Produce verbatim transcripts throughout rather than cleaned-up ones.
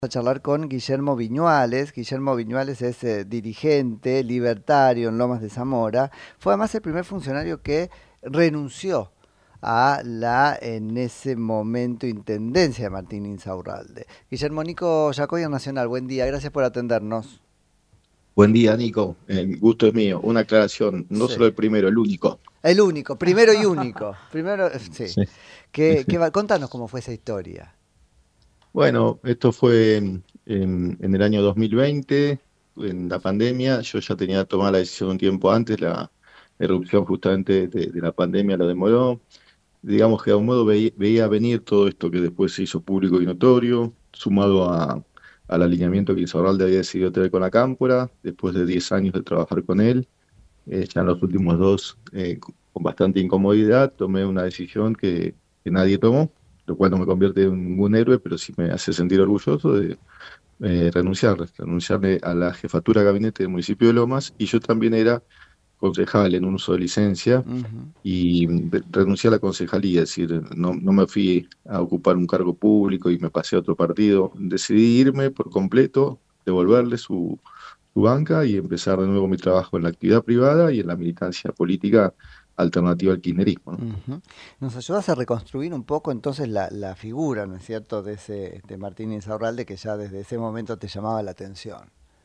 A charlar con Guillermo Viñuales. Guillermo Viñuales es eh, dirigente libertario en Lomas de Zamora. Fue además el primer funcionario que renunció a la, en ese momento, intendencia de Martín Insaurralde. Guillermo, Nico Yacoy en Nacional, buen día, gracias por atendernos. Buen día, Nico. El gusto es mío. Una aclaración, no Sí. solo el primero, el único. El único, primero y único. Primero, sí. Sí. ¿Qué, qué va? Contanos cómo fue esa historia. Bueno, esto fue en, en- en el año dos mil veinte, en la pandemia. Yo ya tenía tomado la decisión un tiempo antes, la erupción justamente de, de la pandemia lo demoró. Digamos que de algún modo veía, veía venir todo esto que después se hizo público y notorio, sumado a, al alineamiento que Insaurralde había decidido tener con la Cámpora, después de diez años de trabajar con él. Eh, ya en los últimos dos, eh, con bastante incomodidad, tomé una decisión que, que nadie tomó, lo cual no me convierte en ningún héroe, pero sí me hace sentir orgulloso de eh, renunciar, renunciarle a la jefatura de gabinete del municipio de Lomas, y yo también era concejal en un uso de licencia, Ujú. y de- renuncié a la concejalía, es decir, no, no me fui a ocupar un cargo público y me pasé a otro partido, decidí irme por completo, devolverle su su banca y empezar de nuevo mi trabajo en la actividad privada y en la militancia política alternativa al kirchnerismo, ¿no? Ujú. Nos ayudas a reconstruir un poco entonces la, la figura, ¿no es cierto?, de ese de Martín Insaurralde que ya desde ese momento te llamaba la atención.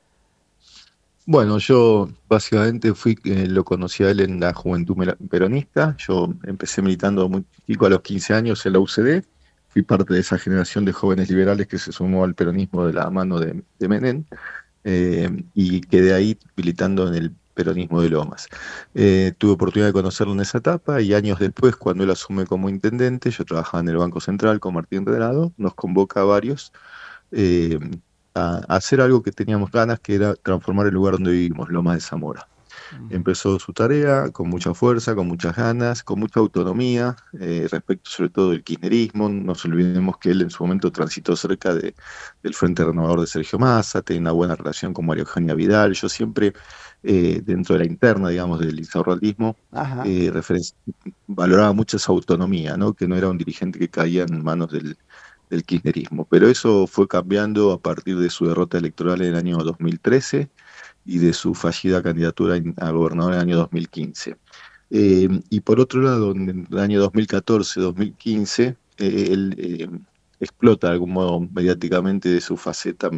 Bueno, yo básicamente fui, eh, lo conocí a él en la juventud mera- peronista. Yo empecé militando muy chico, a los quince años, en la U C D. Fui parte de esa generación de jóvenes liberales que se sumó al peronismo de la mano de, de Menem, eh, y quedé ahí militando en el peronismo de Lomas. Eh, tuve oportunidad de conocerlo en esa etapa, y años después, cuando él asume como intendente, yo trabajaba en el Banco Central con Martín Redrado, nos convoca a varios, eh, a, a hacer algo que teníamos ganas, que era transformar el lugar donde vivimos, Lomas de Zamora. Ujú. Empezó su tarea con mucha fuerza, con muchas ganas, con mucha autonomía, eh, respecto sobre todo del kirchnerismo. No nos olvidemos que él en su momento transitó cerca de, del Frente Renovador de Sergio Massa, tenía una buena relación con María Eugenia Vidal. Yo siempre, eh, dentro de la interna, digamos, del insaurraldismo, Ajá. eh, referen- valoraba mucho esa autonomía, ¿no? Que no era un dirigente que caía en manos del, del kirchnerismo. Pero eso fue cambiando a partir de su derrota electoral en el año dos mil trece y de su fallida candidatura in- a gobernador en el año dos mil quince. Eh, y por otro lado, en el año dos mil catorce-dos mil quince, eh, él eh, explota de algún modo mediáticamente de su faceta,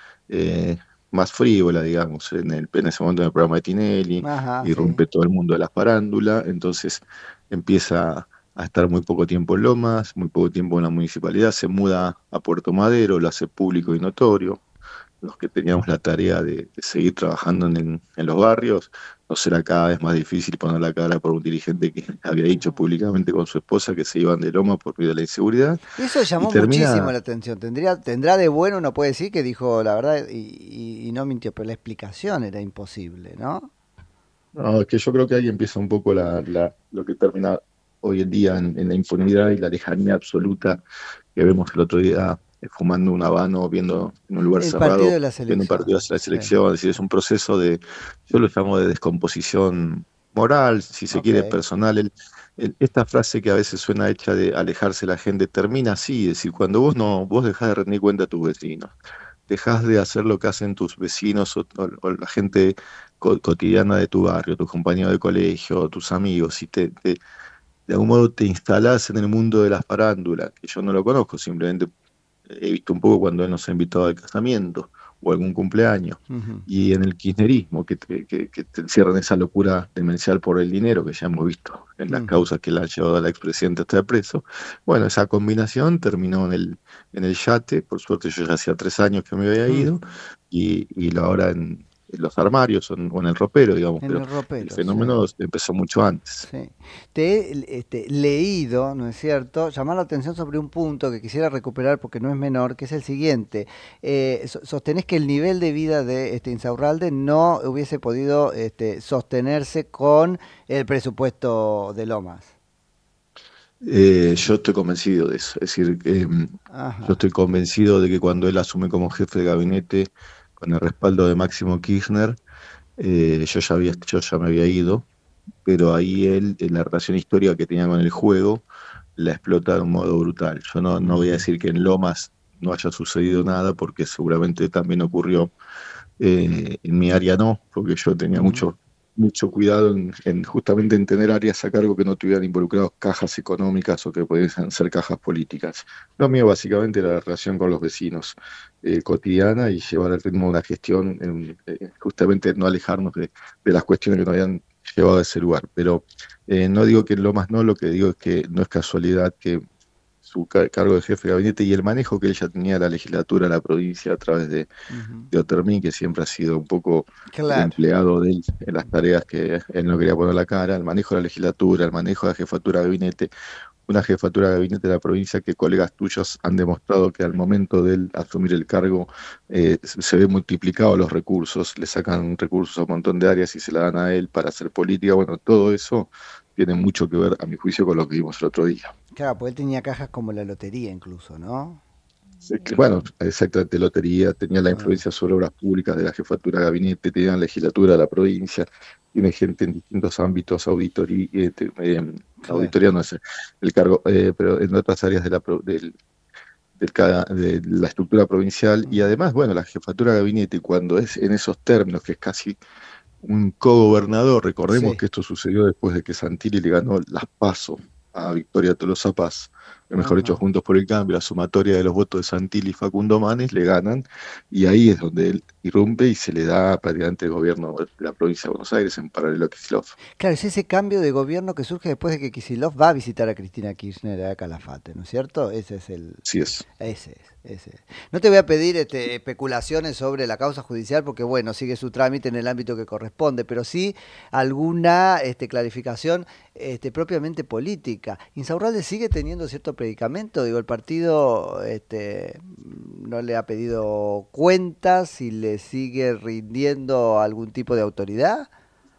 eh, más frívola, digamos, en, el, en ese momento en el programa de Tinelli, Ajá, y sí. rompe todo el mundo de la farándula. Entonces empieza a estar muy poco tiempo en Lomas, muy poco tiempo en la municipalidad, se muda a Puerto Madero, lo hace público y notorio. Los que teníamos la tarea de, de seguir trabajando en, en los barrios, nos era cada vez más difícil poner la cara por un dirigente que había dicho públicamente con su esposa que se iban de Loma por miedo a la inseguridad, Eso y llamó muchísimo termina. la atención. Tendría, tendrá de bueno, uno puede decir que dijo la verdad y, y- y no mintió, pero la explicación era imposible, ¿no? No, es que yo creo que ahí empieza un poco la, la- lo que termina hoy en día en, en la impunidad y la lejanía absoluta que vemos el otro día, eh, fumando un habano, viendo en un lugar El partido cerrado, de la viendo un partido selección, hacia la sí. selección. Es decir, es un proceso de, yo lo llamo de descomposición moral, si se Ok. quiere, personal. El- el- esta frase que a veces suena hecha de alejarse de la gente, termina así. Es decir, cuando vos no, vos dejás de rendir cuenta a tus vecinos, dejas de hacer lo que hacen tus vecinos, o, o- o la gente co- cotidiana de tu barrio, tus compañeros de colegio, tus amigos, y te, te- de algún modo te instalás en el mundo de la farándula, que yo no lo conozco, simplemente he visto un poco cuando él nos ha invitado al casamiento o algún cumpleaños, Ujú. y en el kirchnerismo, que te, que, que te encierran esa locura demencial por el dinero, que ya hemos visto en las Ujú. causas que le han llevado al expresidente a estar preso. Bueno, esa combinación terminó en el, en el yate. Por suerte yo ya hacía tres años que me había Mm. ido, y, y lo ahora en, en los armarios o en, o en el ropero, digamos, En pero el el ropero, sí. fenómeno empezó mucho antes. Sí. Te he este, leído, ¿no es cierto?, llamar la atención sobre un punto que quisiera recuperar porque no es menor, que es el siguiente. Eh, so- sostenés que el nivel de vida de este Insaurralde no hubiese podido este, sostenerse con el presupuesto de Lomas. Eh, yo estoy convencido de eso. Es decir, eh, yo Ajá. estoy convencido de que cuando él asume como jefe de gabinete, con el respaldo de Máximo Kirchner, eh, yo ya había, yo ya me había ido, pero ahí él, en la relación histórica que tenía con el juego, la explota de un modo brutal. Yo no, no voy a Ujú. decir que en Lomas no haya sucedido nada, porque seguramente también ocurrió. Eh, en mi área no, porque yo tenía Ujú. mucho, mucho cuidado en, en justamente en tener áreas a cargo que no tuvieran involucrados cajas económicas o que pudiesen ser cajas políticas. Lo mío básicamente era la relación con los vecinos eh, cotidiana y llevar al ritmo una gestión, en, eh, justamente no alejarnos de, de las cuestiones que nos habían llevado a ese lugar. Pero eh, no digo que lo más no, lo que digo es que no es casualidad que su ca- cargo de jefe de gabinete y el manejo que ella tenía de la legislatura, de la provincia, a través de Ujú. de Otermín, que siempre ha sido un poco el Claro. empleado de él en las tareas que él no quería poner la cara, el manejo de la legislatura, el manejo de la jefatura de gabinete, una jefatura de gabinete de la provincia que colegas tuyos han demostrado que al momento de él asumir el cargo eh, se ve multiplicado los recursos, le sacan recursos a un montón de áreas y se la dan a él para hacer política. Bueno, todo eso tiene mucho que ver, a mi juicio, con lo que vimos el otro día. Claro, pues él tenía cajas como la lotería incluso, ¿no? Sí, que, bueno, exactamente, lotería, tenía la Ah, influencia sobre obras públicas de la jefatura de gabinete, tenía la legislatura de la provincia, tiene gente en distintos ámbitos, auditoría, eh, te- eh, claro. auditoría no es el cargo, eh, pero en otras áreas de la, pro- del, del ca- de la estructura provincial, y Ujú. además, bueno, la jefatura de gabinete, cuando es en esos términos, que es casi un cogobernador, recordemos Sí. que esto sucedió después de que Santilli le ganó las PASO a Victoria Tolosa Paz, mejor dicho, Ajá. Juntos por el Cambio, la sumatoria de los votos de Santilli y Facundo Manes le ganan, y ahí es donde él irrumpe y se le da prácticamente el gobierno de la provincia de Buenos Aires en paralelo a Kicillof. Claro, es ese cambio de gobierno que surge después de que Kicillof va a visitar a Cristina Kirchner a Calafate, ¿no es cierto? Ese es el, Así es. ese es, ese es. No te voy a pedir este, especulaciones sobre la causa judicial porque, bueno, sigue su trámite en el ámbito que corresponde, pero sí alguna este, clarificación este, propiamente política. ¿Insaurralde sigue teniendo cierto predicamento? Digo, el partido este, no le ha pedido cuentas y le sigue rindiendo algún tipo de autoridad.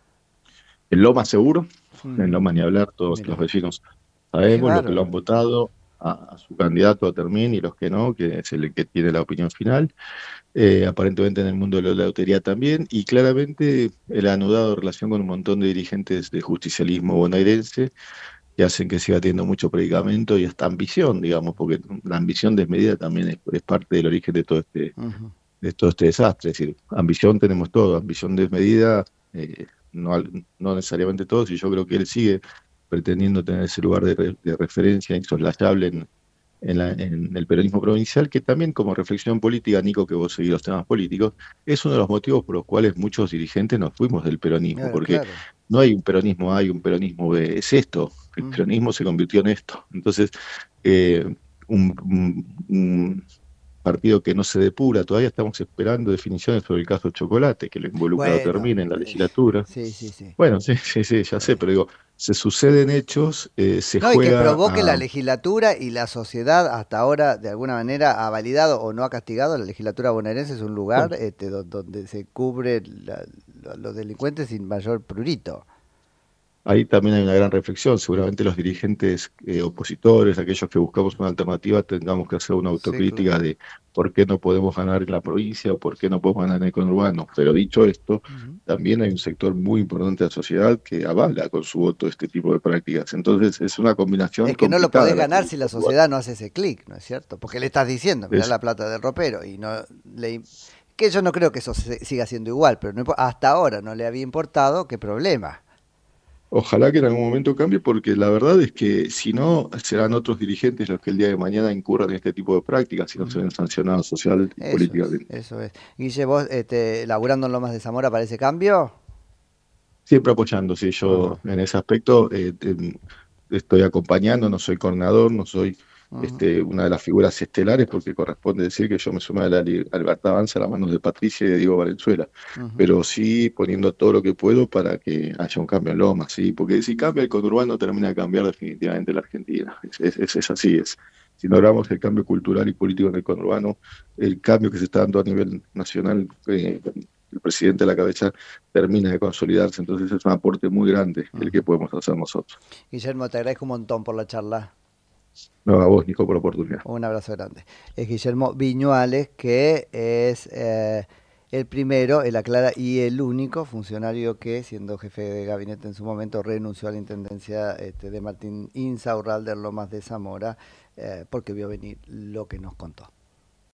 En Loma seguro, en Ujú. Loma ni hablar, todos los Mira, vecinos qué sabemos, los que lo bárbaro. han votado a, a su candidato a Termín y los que no, que es el que tiene la opinión final. Eh, aparentemente en el mundo de la lotería también, y claramente él ha anudado relación con un montón de dirigentes de justicialismo bonaerense que hacen que siga teniendo mucho predicamento y hasta ambición, digamos, porque la ambición desmedida también es, es parte del origen de todo este, Ujú. de todo este desastre. Es decir, ambición tenemos todo, ambición desmedida, eh, no, al- no necesariamente todos, y yo creo que él sigue pretendiendo tener ese lugar de, re- de referencia insoslayable en, en, la- en el peronismo provincial, que también como reflexión política, Nico, que vos seguís los temas políticos, es uno de los motivos por los cuales muchos dirigentes nos fuimos del peronismo, Claro, porque claro. no hay un peronismo A y un peronismo B, es esto, el Ujú. peronismo se convirtió en esto. Entonces, eh, un, un- un partido que no se depura, todavía estamos esperando definiciones sobre el caso Chocolate, que lo involucrado Bueno, termina en la eh, legislatura. sí, sí, sí. Bueno, sí, sí, sí, ya sé, Eh, pero digo, se suceden hechos, eh, se No, y que juega provoque la a... legislatura y la sociedad hasta ahora de alguna manera ha validado o no ha castigado. La legislatura bonaerense es un lugar Bueno, este, do- donde se cubre la- lo- los delincuentes sin mayor prurito. ahí también hay una gran reflexión. Seguramente los dirigentes eh, opositores, aquellos que buscamos una alternativa, tengamos que hacer una Sí, claro. autocrítica de por qué no podemos ganar en la provincia o por qué no podemos ganar en el conurbano. Pero dicho esto, Ujú. también hay un sector muy importante de la sociedad que avala con su voto este tipo de prácticas. Entonces es una combinación Es que no lo podés complicada la que ganar si busca la el lugar. sociedad no hace ese clic, ¿no es cierto? Porque le estás diciendo, mirá Es, la plata del ropero y no le... Que yo no creo que eso se- siga siendo igual, pero no impo- hasta ahora no le había importado, qué problema. Ojalá que en algún momento cambie, porque la verdad es que si no, serán otros dirigentes los que el día de mañana incurran en este tipo de prácticas si no se Ujú. ven sancionados social y Eso es, políticamente. eso es. Guille, vos este, laburando en Lomas de Zamora para ese cambio. Siempre apoyando, sí, yo Ajá, en ese aspecto eh, em, estoy acompañando, no soy coordinador, no soy ajá, este, una de las figuras estelares, porque corresponde decir que yo me sumé a la li- a Libertad Avanza a las manos de Patricia y de Diego Valenzuela, ujú. pero sí poniendo todo lo que puedo para que haya un cambio en Loma, sí, porque si cambia el conurbano termina de cambiar definitivamente la Argentina, es, es, es- es así, es. Si logramos el cambio cultural y político en el conurbano, el cambio que se está dando a nivel nacional, eh, el presidente a la cabeza termina de consolidarse. Entonces es un aporte muy grande el que Ujú. podemos hacer nosotros. Guillermo, te agradezco un montón por la charla. No, a vos, Nico, por la oportunidad. Un abrazo grande. Es Guillermo Viñuales, que es eh, el primero, el aclara, y el único funcionario que, siendo jefe de gabinete en su momento, renunció a la intendencia este, de Martín Insaurralde en Lomas de Zamora, eh, porque vio venir lo que nos contó.